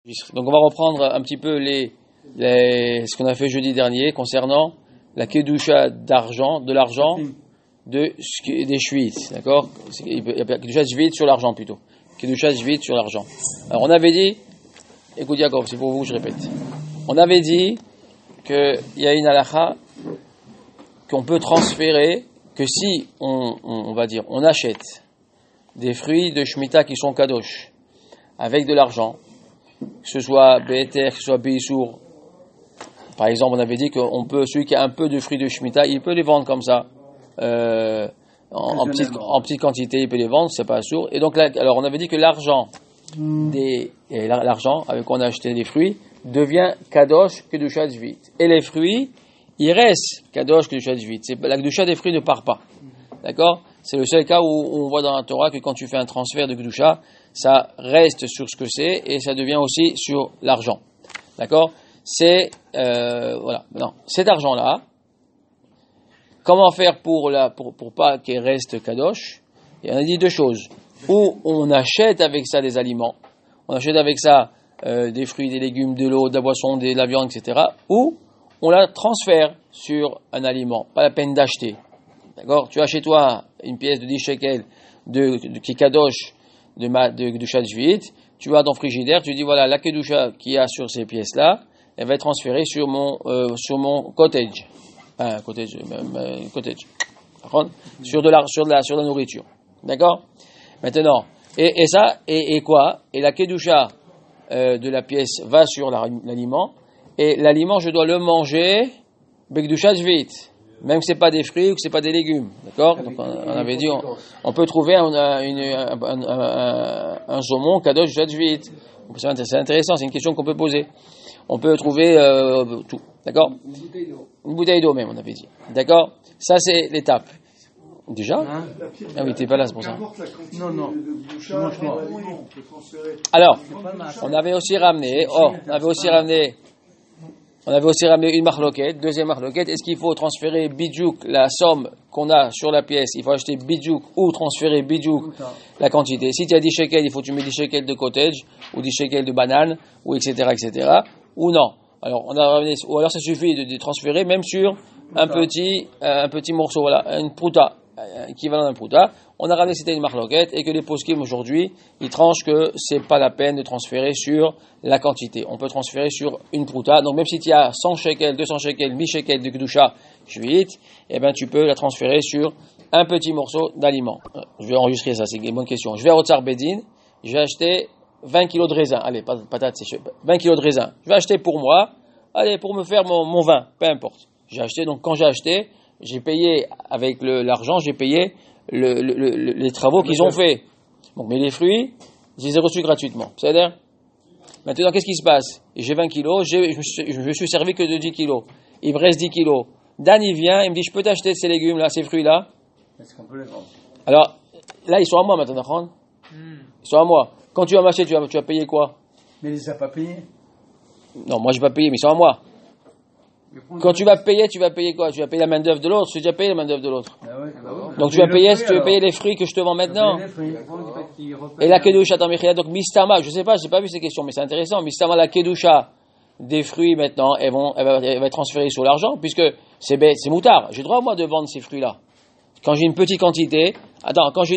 Donc on va reprendre un petit peu ce qu'on a fait jeudi dernier concernant la kedusha d'argent, de l'argent, des shvit, d'accord? Il y a kedusha shvit sur l'argent plutôt. Kedusha shvit sur l'argent. Alors on avait dit, écoute Jacob, c'est pour vous que je répète. On avait dit qu'il y a une halakha qu'on peut transférer que si on va dire, on achète des fruits de Shemitah qui sont kadosh avec de l'argent, que ce soit Be'eter, que ce soit Beisour. Par exemple, on avait dit qu'on peut, celui qui a un peu de fruits de Shemitah, il peut les vendre comme ça, en petite quantité, il peut les vendre, c'est pas sourd. Et donc là, alors on avait dit que l'argent avec quoi on a acheté des fruits devient kadosh kedusha shvit. Et les fruits, ils restent kadosh kedusha shvit. C'est la kedusha des fruits ne part pas. D'accord? C'est le seul cas où on voit dans la Torah que quand tu fais un transfert de kedusha, ça reste sur ce que c'est et ça devient aussi sur l'argent. D'accord? C'est voilà. Non, cet argent-là, comment faire pour pas qu'il reste kadosh? Et on a dit deux choses. Ou on achète avec ça des aliments, on achète avec ça des fruits, des légumes, de l'eau, de la boisson, de la viande, etc. Ou on la transfère sur un aliment. Pas la peine d'acheter. D'accord? Tu as chez toi une pièce de 10 shekels qui est kadosh de kedusha shvit, tu vas dans le frigidaire, tu dis voilà, la kedusha qu'il y a sur ces pièces-là, elle va être transférée sur mon cottage. Cottage. Sur la nourriture. D'accord? Maintenant, et ça, et quoi? Et la kedusha de la pièce va sur l'aliment, et l'aliment, je dois le manger kedusha shvit. Même que c'est pas des fruits ou que c'est pas des légumes, d'accord? Donc on avait dit, on peut trouver un saumon kadosh shvit. C'est intéressant, c'est une question qu'on peut poser. On peut trouver tout, d'accord? Une bouteille d'eau même, on avait dit, d'accord? Ça c'est l'étape. Déjà? Ah oui, t'es pas là, c'est pour ça. Non. Alors, on avait aussi ramené une marloquette, deuxième marloquette. Est-ce qu'il faut transférer bidjouk, la somme qu'on a sur la pièce, il faut acheter bidjouk ou transférer bidjouk, la quantité. Si tu as 10 shekels, il faut que tu mets 10 shekels de cottage ou 10 shekels de banane ou etc. Ou non. Alors, on a ramené, ou alors ça suffit de transférer même sur un petit morceau, voilà, une prouta, équivalent d'un prouta. On a ramené c'était une marloquette et que les poskim aujourd'hui, ils tranchent que c'est pas la peine de transférer sur la quantité. On peut transférer sur une prouta. Donc même si tu as 100 shekels, 200 shekels, 1000 shekels de kedusha shvit, eh ben tu peux la transférer sur un petit morceau d'aliment. Je vais enregistrer ça, c'est une bonne question. Je vais à Otsar Bedin, je vais acheter 20 kilos de raisin. Allez, pas de patates, c'est 20 kilos de raisin. Je vais acheter pour moi, pour me faire mon vin, peu importe. J'ai acheté, donc quand j'ai acheté, j'ai payé avec l'argent, j'ai payé les travaux qu'ils ont fait. Bon, mais les fruits, je les ai reçus gratuitement. C'est-à-dire, maintenant, qu'est-ce qui se passe? J'ai 20 kilos, je suis servi que de 10 kilos. Il me reste 10 kilos. Dan, il vient, il me dit, je peux t'acheter ces légumes-là, ces fruits-là? Est-ce qu'on peut les vendre? Alors, là, ils sont à moi maintenant, d'accord? Ils sont à moi. Quand tu vas m'acheter, tu vas payer quoi? Mais il ne les a pas payés? Non, moi, je vais pas payer, mais ils sont à moi. Quand tu vas payer quoi? Tu vas payer la main-d'œuvre de l'autre. Tu as déjà payé la main-d'œuvre de l'autre. Donc tu vas payer les fruits que je te vends maintenant. Et la kedusha tamechia, donc mistama, je sais pas, j'ai pas vu ces questions, mais c'est intéressant. Mistama, la kedusha des fruits maintenant, elle va être transférée sur l'argent, puisque c'est moutard. J'ai le droit moi de vendre ces fruits-là. Quand j'ai une petite quantité, on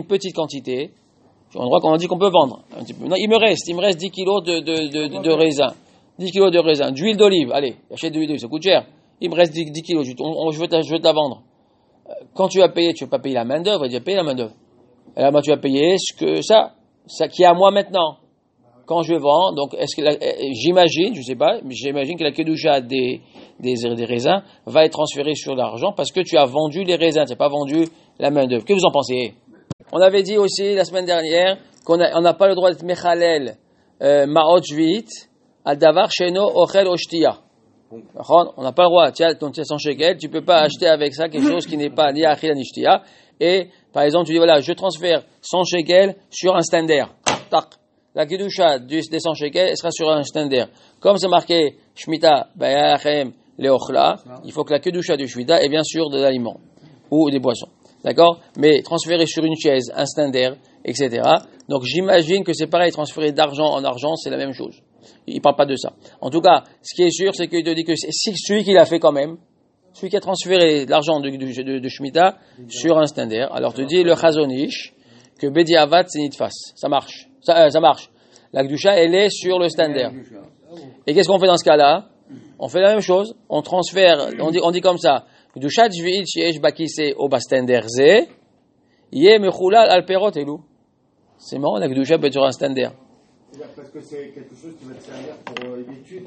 a le droit qu'on dit qu'on peut vendre un petit peu. Non, il me reste 10 kilos de raisin. 10 kilos de raisin, d'huile d'olive, allez, achète de l'huile d'olive, ça coûte cher. Il me reste 10 kilos, je veux te la vendre. Quand tu vas payer, tu ne vas pas payer la main-d'œuvre, tu vas payer la main-d'œuvre. Et là, tu vas payer ça qui est à moi maintenant. Quand je vends, donc, j'imagine, je sais pas, mais j'imagine que la kedusha des raisins va être transférée sur l'argent parce que tu as vendu les raisins, tu n'as pas vendu la main-d'œuvre. Que vous en pensez? On avait dit aussi la semaine dernière qu'on n'a pas le droit d'être mechalel, ma'ot shvit, al-davar sheno ochel oshtia. On n'a pas le droit. Tu as 100 shekels, tu peux pas acheter avec ça quelque chose qui n'est pas ni achil ni shtia. Et, par exemple, tu dis voilà, je transfère 100 shekels sur un stander. Tac. La kedusha des 100 shekels, elle sera sur un stander. Comme c'est marqué Shemitah, bayachem, leochla, il faut que la kedusha de Shemitah est bien sûr de l'aliments ou des boissons. D'accord? Mais transférer sur une chaise, un stander, etc. Donc j'imagine que c'est pareil, transférer d'argent en argent, c'est la même chose. il parle pas de ça. En tout cas, ce qui est sûr, c'est qu'il te dit que si celui qui l'a fait quand même, celui qui a transféré l'argent de Shemitah sur un stander, alors te dit le Chazonish que Bediavat c'est Nitfas. Ça marche. Ça marche. La Kedusha, elle est sur le stander. Et qu'est-ce qu'on fait dans ce cas-là? On fait la même chose. On transfère, on dit comme ça. Kedusha Jvi'it Sheesh Bakise o Bastander Ze, Yeh Mechulal al Perot Elou. C'est marrant, la Kedusha peut être sur un stander. Parce que c'est quelque chose qui va te servir pour l'étude.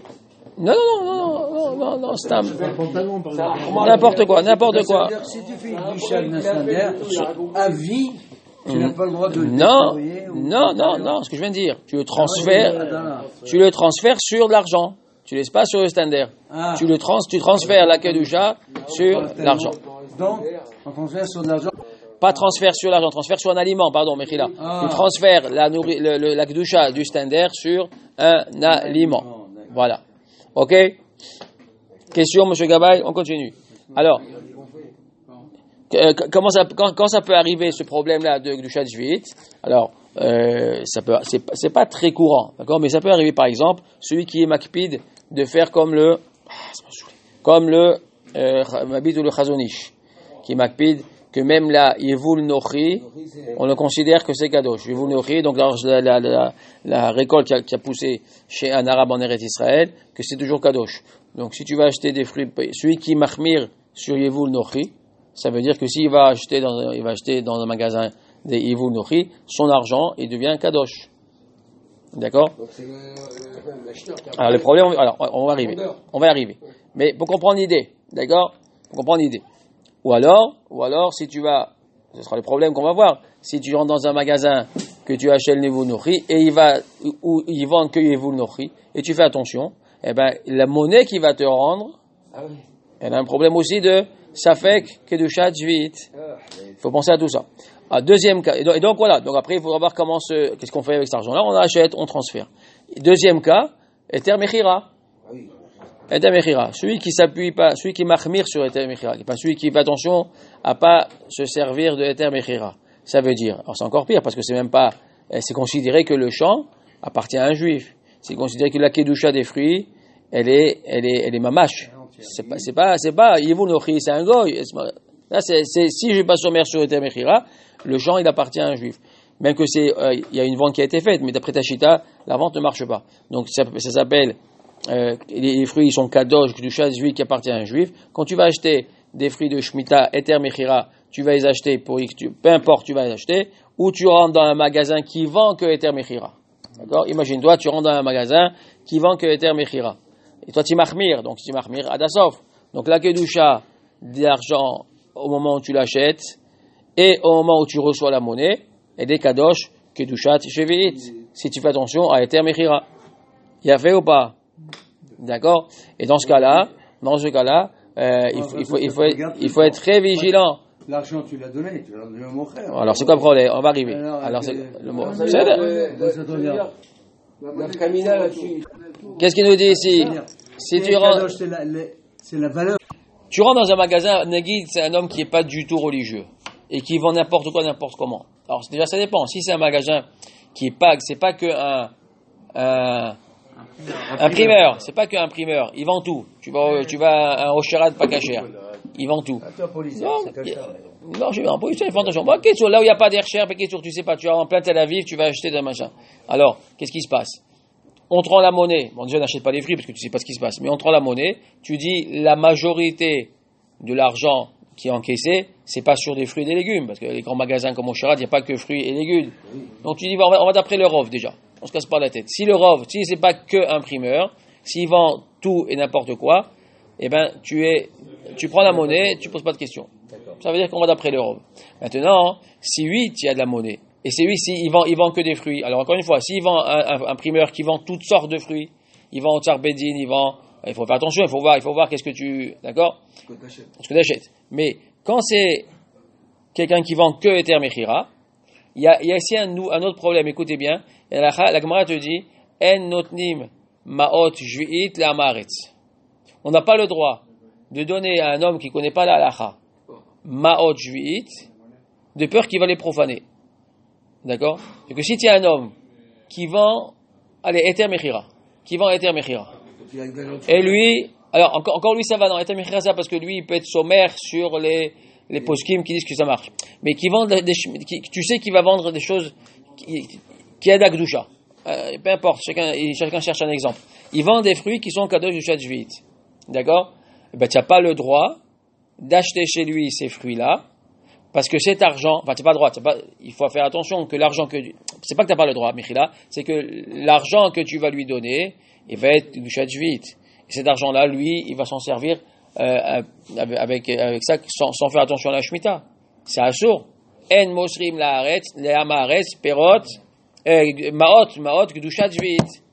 Non, c'est n'importe quoi. Si tu fais une douche d'un stander, à vie, tu n'as pas le droit de le Non, ce que je viens de dire. Tu le transfères sur de l'argent. Tu ne laisses pas sur le stander. Tu transfères la Kedusha sur l'argent. Donc, on transfère sur de l'argent. Pas transfert sur l'argent, transfert sur un aliment, pardon, Mechila. Tu transfères la Kedusha du stander sur un aliment. Voilà. Ok? Question, monsieur Gabay, on continue. Alors, quand ça peut arriver, ce problème-là de Kedusha Jvi'it? Alors, c'est pas très courant, d'accord? Mais ça peut arriver, par exemple, celui qui est makpid de faire comme le Mabid ou le Chazonish, qui est makpid, que même la Yevul Nochi, on le considère que c'est Kadosh. Yevul Nochi, donc la récolte qui a poussé chez un arabe en Eretz Israël, que c'est toujours Kadosh. Donc si tu vas acheter des fruits, celui qui machmir sur Yevul Nochi, ça veut dire que s'il va acheter dans un magasin des Yevul Nochi, son argent, il devient Kadosh. D'accord? Alors le problème, on va y arriver. Mais pour comprendre l'idée, d'accord? Pour comprendre l'idée. Ou alors, si tu vas, ce sera le problème qu'on va voir, si tu rentres dans un magasin que tu achètes le Yevul Nochi et ils vendent que Yevul Nochi et tu fais attention, eh ben, la monnaie qui va te rendre, elle a un problème aussi de Safek Kedusha Jvi'it. Il faut penser à tout ça. Deuxième cas, et donc voilà, donc après il faudra voir qu'est-ce qu'on fait avec cet argent-là, on achète, on transfère. Deuxième cas, Eter Mechira. Eter Mechira, celui qui s'appuie pas, celui qui machmir sur Eter Mechira, pas celui qui fait attention à pas se servir de Eter Mechira. Ça veut dire, alors c'est encore pire parce que c'est considéré que le champ appartient à un juif. C'est considéré que la kedusha des fruits, elle est mamash. C'est pas Yevul Nochi, c'est un goy. Là, si je vais pas sommaire sur Eter Mechira, le champ il appartient à un juif. Même que il y a une vente qui a été faite, mais d'après Tachita, la vente ne marche pas. Donc ça s'appelle les fruits ils sont kadosh, kedusha des juifs qui appartient à un juif. Quand tu vas acheter des fruits de Shemitah, Eter Mechira, tu vas les acheter peu importe, tu vas les acheter, ou tu rentres dans un magasin qui vend que Eter Mechira. D'accord? Imagine-toi, tu rentres dans un magasin qui vend que Eter Mechira. Et toi, tu machmir, donc tu machmir Adasov. Donc la kedusha d'argent au moment où tu l'achètes et au moment où tu reçois la monnaie, et des kadosh kedusha Shvi'it. Si tu fais attention à Eter Mechira. Il y a fait ou pas? D'accord? Et dans ce cas-là, il faut être très vigilant. L'argent, tu l'as donné, tu l'as donné à mon frère. Alors, c'est quoi le problème? On va arriver. Alors, c'est le mot. Qu'est-ce qu'il nous dit ici? Si tu rentres, c'est la valeur. Tu rentres dans un magasin, Nagid, c'est un homme qui n'est pas du tout religieux et qui vend n'importe quoi, n'importe comment. Alors, déjà, ça dépend. Si c'est un magasin qui est pas, c'est pas que un primeur, c'est pas qu'un primeur, il vend tout. Tu vas à un Osherat pas cachère, il vend tout. Non, je vais en police, il faut attention. Bon, là où il n'y a pas d'air cher, tu sais pas, tu vas en plein Tel Aviv, tu vas acheter des machins. Alors, qu'est-ce qui se passe? On te rend la monnaie. Bon, déjà, n'achète pas des fruits parce que tu sais pas ce qui se passe. Mais on te rend la monnaie, tu dis la majorité de l'argent qui est encaissé, c'est pas sur des fruits et des légumes. Parce que les grands magasins comme Osherat, il n'y a pas que fruits et légumes. Donc tu dis, on va d'après le rov déjà. On se casse pas la tête. Si le rov, si c'est pas que un primeur, s'il vend tout et n'importe quoi, eh ben, tu prends la monnaie, tu poses pas de questions. Ça veut dire qu'on va d'après le rov. Maintenant, si 8, il y a de la monnaie. Et c'est 8, il vend que des fruits. Alors encore une fois, s'il vend un primeur qui vend toutes sortes de fruits, il vend au Tsar Bedin, il faut faire attention, il faut voir qu'est-ce que tu, d'accord? Ce que tu achètes. Mais quand c'est quelqu'un qui vend que Eter Mechira, il y a ici un autre problème, écoutez bien. La Gemara te dit, En notnim ma'ot jvi'it le'amaretz. On n'a pas le droit de donner à un homme qui ne connaît pas la halacha ma'ot jvi'it, de peur qu'il va les profaner. D'accord? C'est que si tu es un homme qui vend, Eter Mechira, qui vend Eter Mechira. Et lui, alors encore lui ça va dans Eter Mechira ça parce que lui il peut être sommaire sur les poskim qui disent que ça marche. Mais qui vendent tu sais qu'il va vendre des choses qui aident à Gdusha. Peu importe, chacun cherche un exemple. Il vend des fruits qui sont kadosh du Shvit. D'accord? Ben tu n'as pas le droit d'acheter chez lui ces fruits-là. Parce que cet argent, enfin, tu n'as pas le droit, il faut faire attention que l'argent c'est pas que tu n'as pas le droit, Michila, c'est que l'argent que tu vas lui donner, il va être du Shvit. Et cet argent-là, lui, il va s'en servir, avec ça, sans faire attention à la Shemitah. C'est assourd. En mosrim la'aretz, le'amaretz, perot, maot, gdushat Shvit.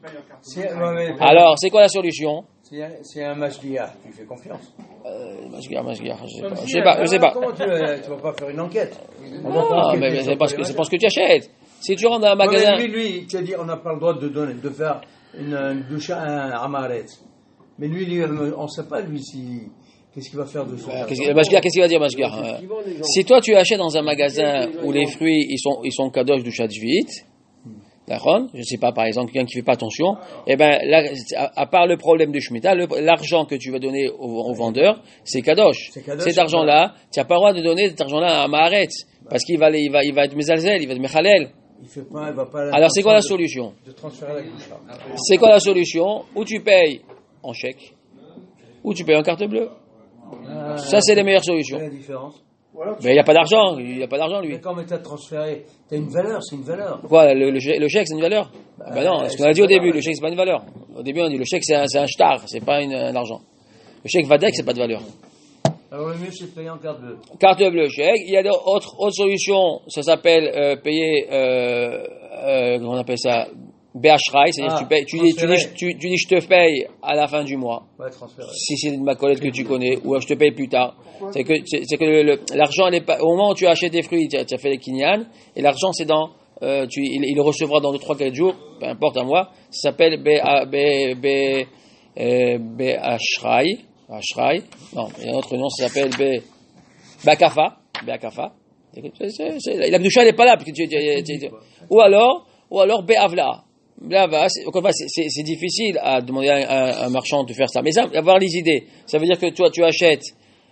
Alors, c'est quoi la solution? C'est un mashgiach, tu fais confiance. Mashgiach, je sais pas. Comment tu vas pas faire une enquête? Non, mais c'est parce que tu achètes. Si tu rentres dans un magasin. Lui, tu as dit, on n'a pas le droit de faire une doucha, un amaretz. Mais lui, on ne sait pas, lui, qu'est-ce qu'il va faire de ça. Mashgiach, qu'est-ce qu'il va dire, Mashgiach? Si toi, tu achètes dans un magasin où les fruits, ils sont kadosh du Shvit, d'accord? Je ne sais pas, par exemple, quelqu'un qui ne fait pas attention, eh ben, là, à part le problème de Shemitah, l'argent que tu vas donner au vendeur, c'est kadosh. Cet argent-là, tu n'as pas le droit de donner cet argent-là à Maharetz, parce qu'il va être mezalzel, il va être mechalel. Il va pas. Alors, c'est quoi la solution? De transférer la doucha. C'est quoi la solution? Ou tu payes en chèque, ou tu payes en carte bleue. Ça, c'est les meilleures solutions. Quelle est la différence? Mais il n'y a pas d'argent, lui. Mais quand tu as transféré, tu as une valeur, c'est une valeur. Quoi, le chèque, c'est une valeur? Ben non, ce qu'on a dit au début, le chèque, c'est pas une valeur. Au début, on dit le chèque, c'est un shtar, c'est pas un argent. Le chèque Vadek, c'est pas de valeur. Alors le mieux, c'est de payer en carte bleue. Carte bleue, chèque. Il y a d'autres solutions, ça s'appelle payer, comment on appelle ça? BHRI, c'est-à-dire tu dis je te paye à la fin du mois. Ouais, transférer. Si c'est ma collègue que tu connais, ou je te paye plus tard. C'est que l'argent, au moment où tu achètes des fruits, tu as fait les kinyan, et l'argent c'est il le recevra dans 2, 3, 4 jours, peu importe un mois. Ça s'appelle BHRI. Non, il y a un autre nom, ça s'appelle BAKAFA. La Gdusha n'est pas là. Ou alors BAVLA. C'est difficile à demander à un marchand de faire ça. Mais ça, avoir les idées, ça veut dire que toi, tu achètes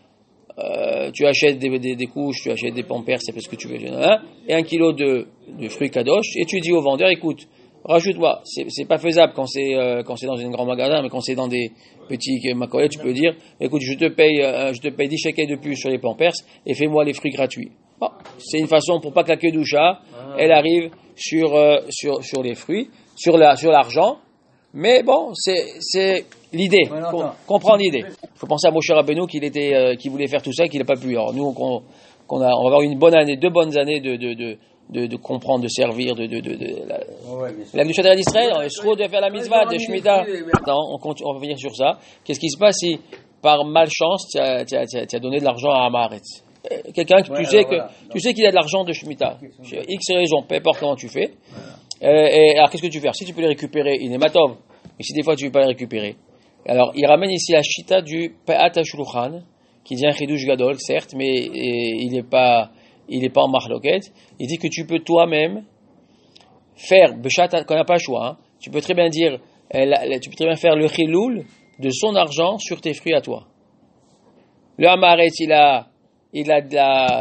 des couches, tu achètes des pampers, c'est parce que tu veux, et 1 kilo de fruits kadosh, et tu dis au vendeur, écoute, rajoute-moi. C'est pas faisable quand c'est dans un grand magasin, mais quand c'est dans des petits macolettes, tu peux dire, écoute, je te paye 10 shekels de plus sur les pampers, et fais-moi les fruits gratuits. Bon, c'est une façon pour pas que la kedusha, elle arrive sur les fruits, sur l'argent, mais bon, c'est l'idée, comprendre l'idée. Il faut penser à Moshe Rabbeinu qui voulait faire tout ça, qu'il n'a pas pu. Alors nous, on va avoir 2 bonnes années de comprendre, de servir, la Gdusha d'Israël, on est sûr de faire la mitzvah, de Shemitah. On va revenir sur ça. Qu'est-ce qui se passe si, par malchance, tu as donné de l'argent à Amaretz? Quelqu'un que tu sais qu'il a de l'argent de Shemitah, X raison, peu importe comment tu fais. Alors qu'est-ce que tu fais? Si tu peux les récupérer, il est matov. Mais si des fois tu ne veux pas les récupérer, alors il ramène ici la shita du Pa'at HaShulchan, qui dit un chidush gadol, certes, mais il n'est pas en marloket. Il dit que tu peux toi-même faire beshat, qu'on n'a pas le choix. Tu peux très bien dire, tu peux très bien faire le chiloul de son argent sur tes fruits à toi. Le Hamaret, il a de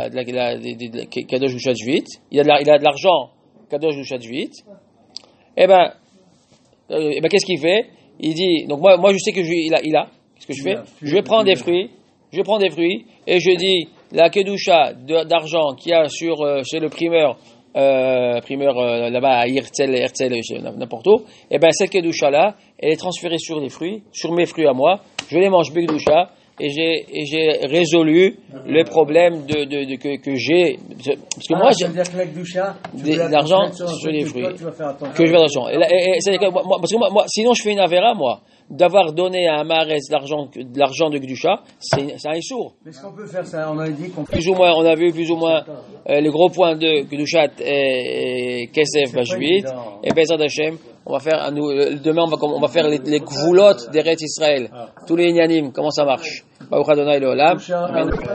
la kadosh du Shvit, il a de l'argent kadosh du Shvit. Eh ben, qu'est-ce qu'il fait? Il dit, donc moi je sais que il a. Qu'est-ce que je fais? Je prends des fruits et je dis la kedusha d'argent qu'il y a chez le primeur là-bas à Herzl, n'importe où. Eh ben cette kedusha là, elle est transférée sur les fruits, sur mes fruits à moi. Je les mange kedusha. Et j'ai résolu le problème que j'ai, parce que moi j'ai de l'argent sur les fruits que je vais attention. Parce que moi, sinon je fais une avéra, moi, d'avoir donné à un marais de l'argent de Gdusha, c'est un sourd. Est-ce qu'on peut faire ça? On a dit qu'on on a vu plus ou moins les gros points de Gdushat et Kesef Bashvit et Bezrat Hashem. On va faire demain on va faire les gvoulottes d'Eretz Israël, tous les inyanim, comment ça marche. Baruch Adonai Leolam.